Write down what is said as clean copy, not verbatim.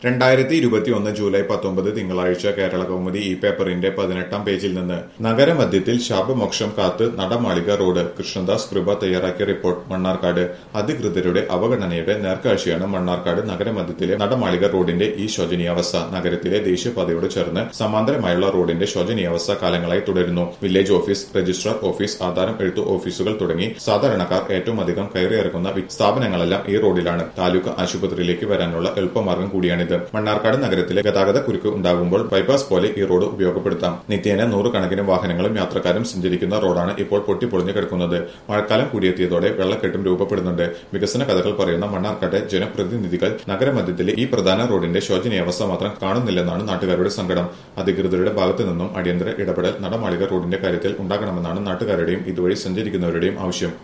2021 July 19 തിങ്കളാഴ്ച കേരള കൗമുദി ഈ പേപ്പറിന്റെ 18-ാം പേജിൽ നിന്ന് നഗരമധ്യത്തിൽ ശാപമോക്ഷം കാത്ത് നടമാളിക റോഡ്. കൃഷ്ണദാസ് കൃപ തയ്യാറാക്കിയ റിപ്പോർട്ട്. മണ്ണാർക്കാട്. അധികൃതരുടെ അവഗണനയുടെ നേർക്കാഴ്ചയാണ് മണ്ണാർക്കാട് നഗരമധ്യത്തിലെ നടമാളിക റോഡിന്റെ ഈ ശോചനീയാവസ്ഥ. നഗരത്തിലെ ദേശീയപാതയോട് ചേർന്ന് സമാന്തരമായുള്ള റോഡിന്റെ ശോചനീയാവസ്ഥ കാലങ്ങളായി തുടരുന്നു. വില്ലേജ് ഓഫീസ്, രജിസ്ട്രാർ ഓഫീസ്, ആധാരം എഴുത്തു ഓഫീസുകൾ തുടങ്ങി സാധാരണക്കാർ ഏറ്റവും അധികം കയറിയിറങ്ങുന്ന സ്ഥാപനങ്ങളെല്ലാം ഈ റോഡിലാണ്. താലൂക്ക് ആശുപത്രിയിലേക്ക് വരാനുള്ള എളുപ്പമാർഗം കൂടിയാണിത്. മണ്ണാർക്കാട് നഗരത്തിലെ ഗതാഗത കുരുക്ക് ഉണ്ടാകുമ്പോൾ ബൈപ്പാസ് പോലെ ഈ റോഡ് ഉപയോഗപ്പെടുത്താം. നിത്യേന നൂറുകണക്കിന് വാഹനങ്ങളും യാത്രക്കാരും സഞ്ചരിക്കുന്ന റോഡാണ് ഇപ്പോൾ പൊട്ടിപ്പൊളിഞ്ഞു കിടക്കുന്നത്. മഴക്കാലം കൂടിയെത്തിയതോടെ വെള്ളക്കെട്ടും രൂപപ്പെടുന്നുണ്ട്. വികസന കഥകൾ പറയുന്ന മണ്ണാർക്കാട്ടെ ജനപ്രതിനിധികൾ നഗരമധ്യത്തിലെ ഈ പ്രധാന റോഡിന്റെ ശോചനീയാവസ്ഥ മാത്രം കാണുന്നില്ലെന്നാണ് നാട്ടുകാരുടെ സങ്കടം. അധികൃതരുടെ ഭാഗത്തു നിന്നും അടിയന്തര ഇടപെടൽ നടമാളിക റോഡിന്റെ കാര്യത്തിൽ ഉണ്ടാകണമെന്നാണ് നാട്ടുകാരുടെയും ഇതുവഴി സഞ്ചരിക്കുന്നവരുടെയും ആവശ്യം.